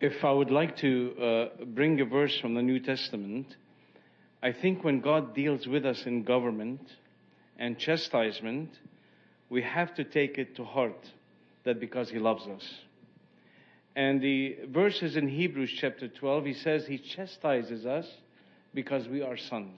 If I would like to bring a verse from the New Testament, I think when God deals with us in government and chastisement, we have to take it to heart that because He loves us. And the verse is in Hebrews chapter 12. He says He chastises us because we are sons.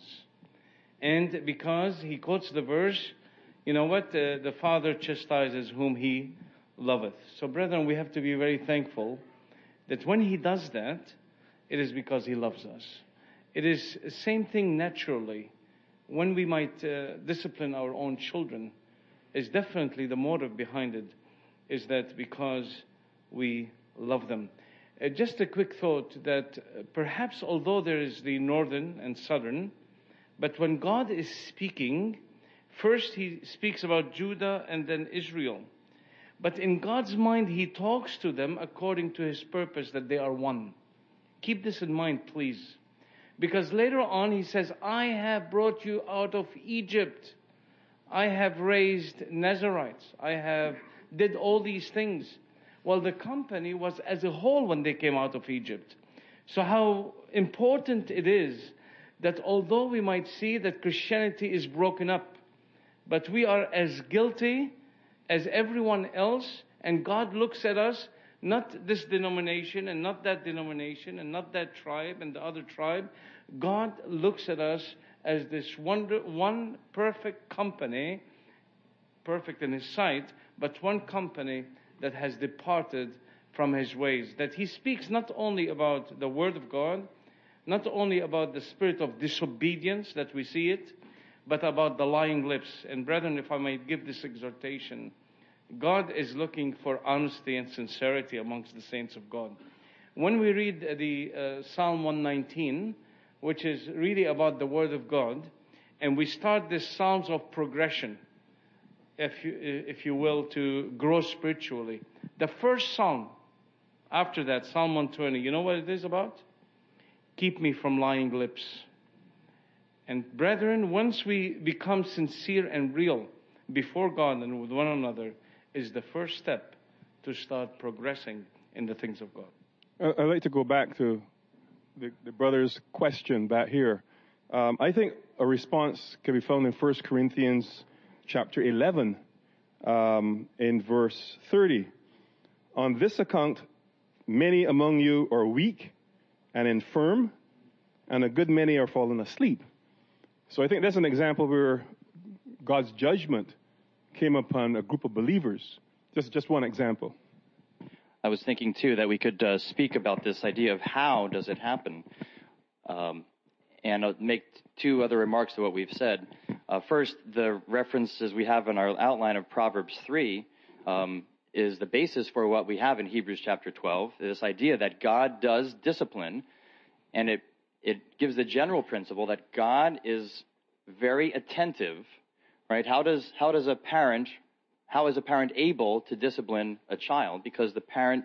And because He quotes the verse, you know what? The Father chastises whom He loveth. So brethren, we have to be very thankful that when He does that, it is because He loves us. It is the same thing naturally. When we might discipline our own children, is definitely the motive behind it is that because we love them. Just a quick thought that perhaps although there is the northern and southern, but when God is speaking, first He speaks about Judah and then Israel. But in God's mind, He talks to them according to His purpose that they are one. Keep this in mind, please. Because later on He says, I have brought you out of Egypt. I have raised Nazarites. I have did all these things. Well, the company was as a whole when they came out of Egypt. So how important it is that although we might see that Christianity is broken up, but we are as guilty as everyone else, and God looks at us, not this denomination and not that denomination and not that tribe and the other tribe. God looks at us as this one perfect company, perfect in His sight, but one company that has departed from His ways. That He speaks not only about the Word of God, not only about the spirit of disobedience that we see it, but about the lying lips. And brethren, if I may give this exhortation, God is looking for honesty and sincerity amongst the saints of God. When we read the Psalm 119, which is really about the Word of God, and we start this Psalms of progression, if you will, to grow spiritually. The first Psalm after that, Psalm 120, you know what it is about? Keep me from lying lips. And brethren, once we become sincere and real before God and with one another, is the first step to start progressing in the things of God. I'd like to go back to the brother's question back here. I think a response can be found in 1 Corinthians chapter 11, in verse 30. On this account, many among you are weak and infirm, and a good many are fallen asleep. So I think that's an example where God's judgment came upon a group of believers. Just one example. I was thinking, too, that we could speak about this idea of how does it happen. And I'll make two other remarks to what we've said. First, the references we have in our outline of Proverbs 3 is the basis for what we have in Hebrews chapter 12, this idea that God does discipline, and it gives the general principle that God is very attentive, right? How is a parent able to discipline a child? Because the parent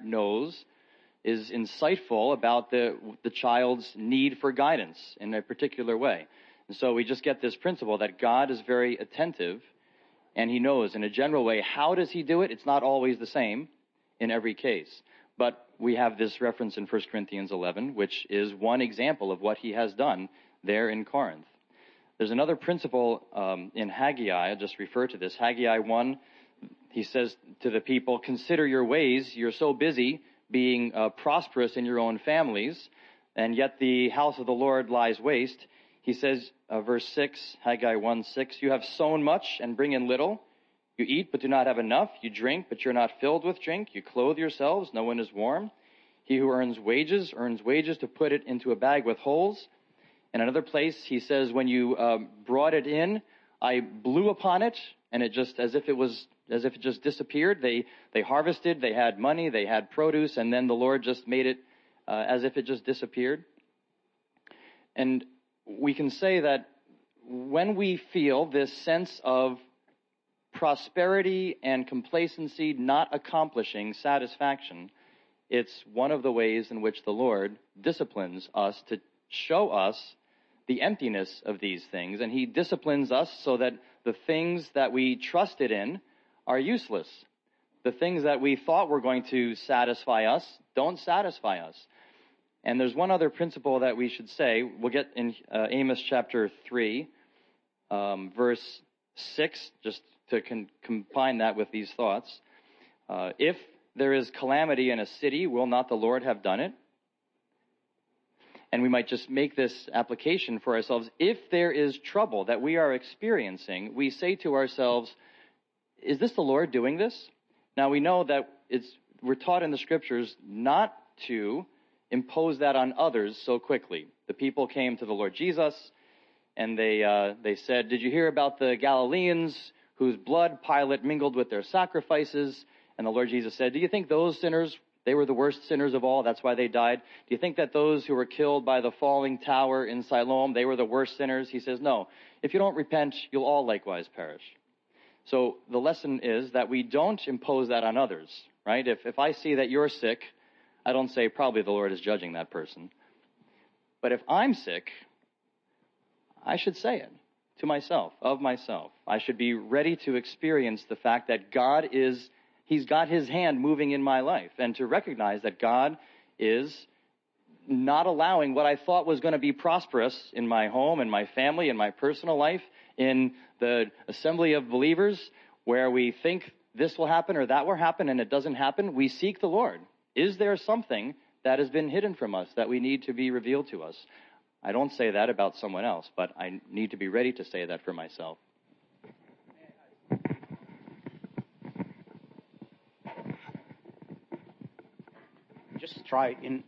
is insightful about the child's need for guidance in a particular way. And so we just get this principle that God is very attentive, and He knows in a general way. How does He do it? It's not always the same in every case. But we have this reference in 1 Corinthians 11, which is one example of what He has done there in Corinth. There's another principle in Haggai. I'll just refer to this. Haggai 1, he says to the people, consider your ways. You're so busy being prosperous in your own families, and yet the house of the Lord lies waste. He says, verse 6, Haggai 1:6, you have sown much and bring in little. You eat but do not have enough. You drink but you're not filled with drink. You clothe yourselves, no one is warm. He who earns wages to put it into a bag with holes. In another place, he says, when you brought it in, I blew upon it, and it just as if it just disappeared. They harvested, they had money, they had produce, and then the Lord just made it as if it just disappeared. And we can say that when we feel this sense of prosperity and complacency not accomplishing satisfaction, it's one of the ways in which the Lord disciplines us to show us the emptiness of these things. And He disciplines us so that the things that we trusted in are useless. The things that we thought were going to satisfy us don't satisfy us. And there's one other principle that we should say. We'll get in Amos chapter 3, verse 6, just to combine that with these thoughts. If there is calamity in a city, will not the Lord have done it? And we might just make this application for ourselves. If there is trouble that we are experiencing, we say to ourselves, is this the Lord doing this? Now we know that we're taught in the scriptures not to impose that on others so quickly. The people came to the Lord Jesus and they said, did you hear about the Galileans whose blood Pilate mingled with their sacrifices? And the Lord Jesus said, do you think those sinners, they were the worst sinners of all? That's why they died. Do you think that those who were killed by the falling tower in Siloam, they were the worst sinners? He says, no. If you don't repent, you'll all likewise perish. So the lesson is that we don't impose that on others, right? If I see that you're sick, I don't say probably the Lord is judging that person. But if I'm sick, I should say it to myself, of myself. I should be ready to experience the fact that God He's got His hand moving in my life, and to recognize that God is not allowing what I thought was going to be prosperous in my home, in my family, in my personal life, in the assembly of believers, where we think this will happen or that will happen and it doesn't happen. We seek the Lord. Is there something that has been hidden from us that we need to be revealed to us? I don't say that about someone else, but I need to be ready to say that for myself. Just try in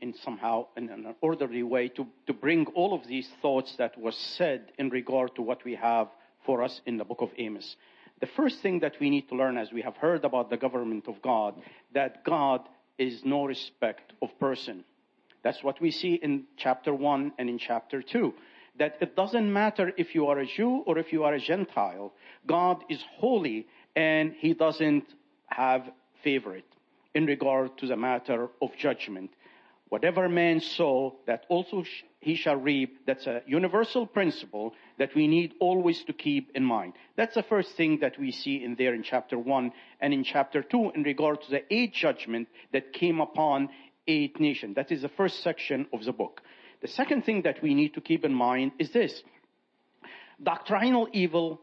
an orderly way to bring all of these thoughts that was said in regard to what we have for us in the book of Amos. The first thing that we need to learn, as we have heard about the government of God, that God is no respect of person. That's what we see in chapter 1 and in chapter 2. That it doesn't matter if you are a Jew or if you are a Gentile. God is holy and He doesn't have favorite in regard to the matter of judgment. Whatever man sow, that also he shall reap. That's a universal principle that we need always to keep in mind. That's the first thing that we see in there in chapter 1 and in chapter 2 in regard to the 8th judgment that came upon 8 nations. That is the first section of the book. The second thing that we need to keep in mind is this. Doctrinal evil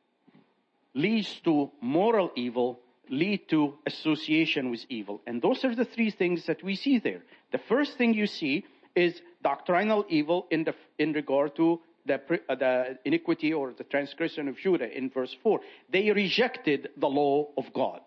leads to moral evil, lead to association with evil. And those are the 3 things that we see there. The first thing you see is doctrinal evil in regard to the iniquity or the transgression of Judah in verse 4. They rejected the law of God.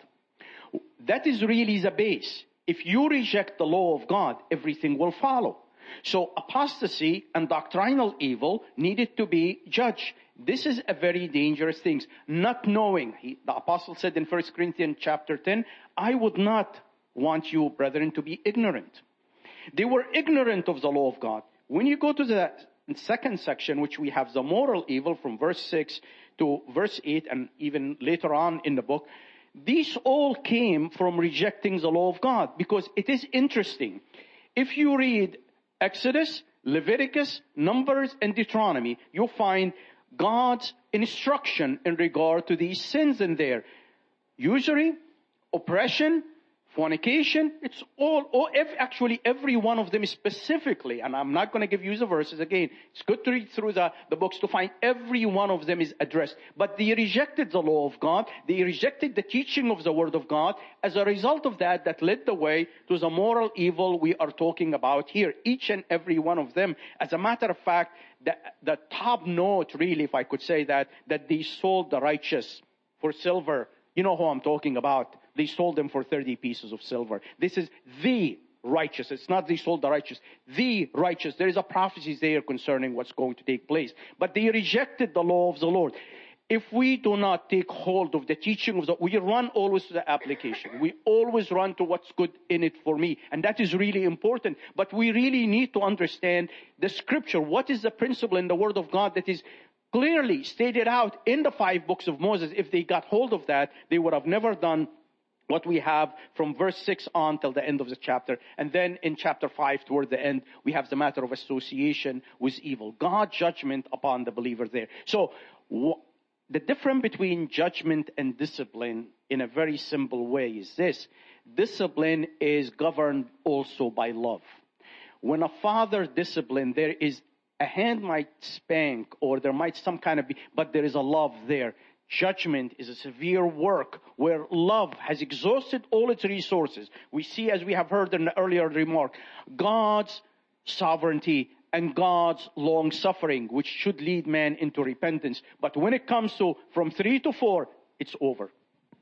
That is really the base. If you reject the law of God, everything will follow. So apostasy and doctrinal evil needed to be judged. This is a very dangerous thing. Not knowing. The apostle said in 1 Corinthians chapter 10, I would not want you, brethren, to be ignorant. They were ignorant of the law of God. When you go to the second section, which we have the moral evil from verse 6 to verse 8 and even later on in the book, these all came from rejecting the law of God. Because it is interesting. If you read Exodus, Leviticus, Numbers, and Deuteronomy, you'll find God's instruction in regard to these sins in there. Usury, oppression, fornication, it's actually every one of them specifically, and I'm not going to give you the verses again. It's good to read through the books to find every one of them is addressed. But they rejected the law of God. They rejected the teaching of the Word of God. As a result of that led the way to the moral evil we are talking about here. Each and every one of them. As a matter of fact, the top note, really, if I could say that they sold the righteous for silver. You know who I'm talking about. They sold them for 30 pieces of silver. This is the righteous. It's not they sold the righteous. The righteous. There is a prophecy there concerning what's going to take place. But they rejected the law of the Lord. If we do not take hold of the teaching of we run always to the application. We always run to what's good in it for me. And that is really important. But we really need to understand the scripture. What is the principle in the Word of God that is clearly stated out in the 5 books of Moses? If they got hold of that, they would have never done what we have from verse 6 on till the end of the chapter. And then in chapter 5 toward the end, we have the matter of association with evil. God's judgment upon the believer there. So the difference between judgment and discipline in a very simple way is this. Discipline is governed also by love. When a father disciplines, there is a hand might spank or there might some kind of but there is a love there. Judgment is a severe work where love has exhausted all its resources. We see, as we have heard in the earlier remark, God's sovereignty and God's long suffering, which should lead man into repentance. But when it comes to from 3 to 4, it's over.